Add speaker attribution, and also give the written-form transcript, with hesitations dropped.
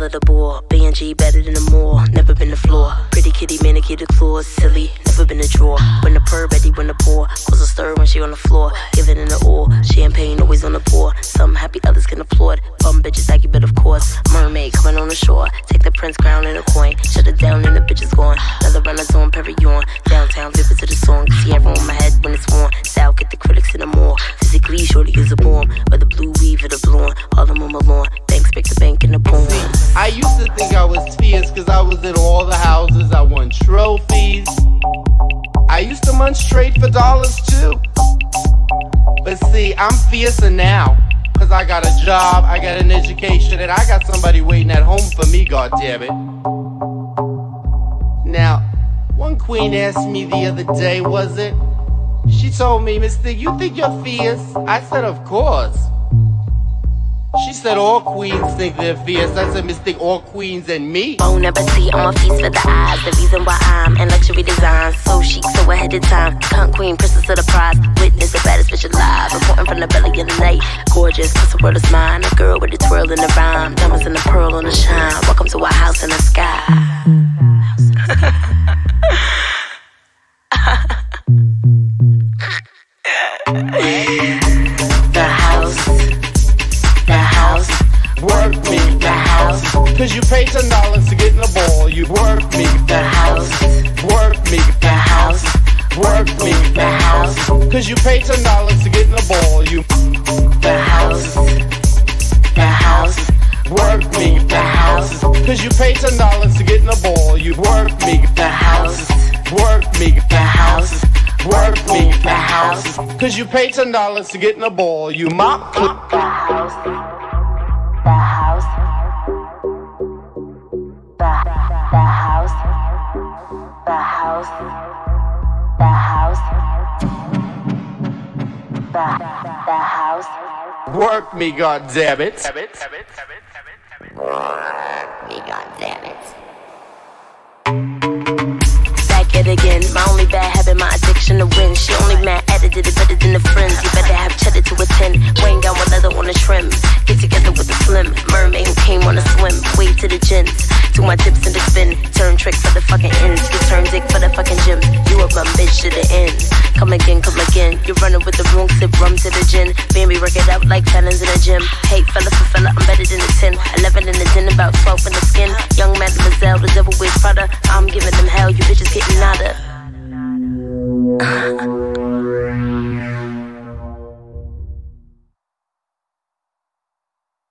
Speaker 1: of the ball. B&G better than the mall. Never been the floor. Pretty kitty, manicure, the claws. Silly, never been a drawer. When the purr, ready when the pour. Cause a stir when she on the floor. Giving in the oil. Champagne always on the pour. Some happy, others can applaud. Bum bitches like you, but of course. Mermaid coming on the shore. Take the prince crown and a coin. Shut it down and the bitch is gone. Leather runners on Perignon. Downtown, vivid to the song. See everyone on my head when it's worn. South, get the critics in the mall. Physically, shorty is a bomb. Whether blue weave or the blonde. All them on my lawn. Thanks, pick the bank in the poem.
Speaker 2: I used to think I was fierce cause I was in all the houses. I won trophies. I used to munch straight for dollars too. But see, I'm fiercer now. Cause I got a job, I got an education, and I got somebody waiting at home for me, goddammit. Now, one queen asked me the other day, was it? She told me, Mr. You think you're fierce? I said, of course. She said all queens think they're fierce. I said, mistake all queens and me.
Speaker 1: Bon appetit on my feast for the eyes. The reason why I'm in luxury design. So chic, so ahead of time. Cunt queen, princess of the prize. Witness the baddest bitch alive. Reporting from the belly of the night. Gorgeous, cause the world is mine. A girl with a twirl in the rhyme. Diamonds and a pearl on the shine. Welcome to our house in the sky.
Speaker 2: Work me, the house. Cause you pay $10 to get in the ball. You work me, the house. Work me, the house. Work me, the house. Cause you pay $10 to get in the ball. You, the house. The house. Work me, the house. Cause you pay $10 to get in the ball. You work me, the house. Work me, the house. Work me, the house. Cause you pay $10 to get in the ball. You mop the house. The house, the house, the house, the house, the house. Work me, goddammit. Work me, goddammit.
Speaker 1: Back at again, my only bad habit, my addiction to win. She only mad at it, did it better than the friends. You better have cheddar to attend. Weighing down with leather on the trim. Get together with the slim mermaid who came on a swim. Way to the gins, to my tips in the spin. Turn trick for the fucking ends. Get turn dick for the fucking gym. You a bum bitch to the end. Come again, come again. You're running with the wrong sip, rum to the gin. Baby, work it out like talons in the gym. Hey, fella for fella, I'm better than the 10. 11 in the 10, about 12 in the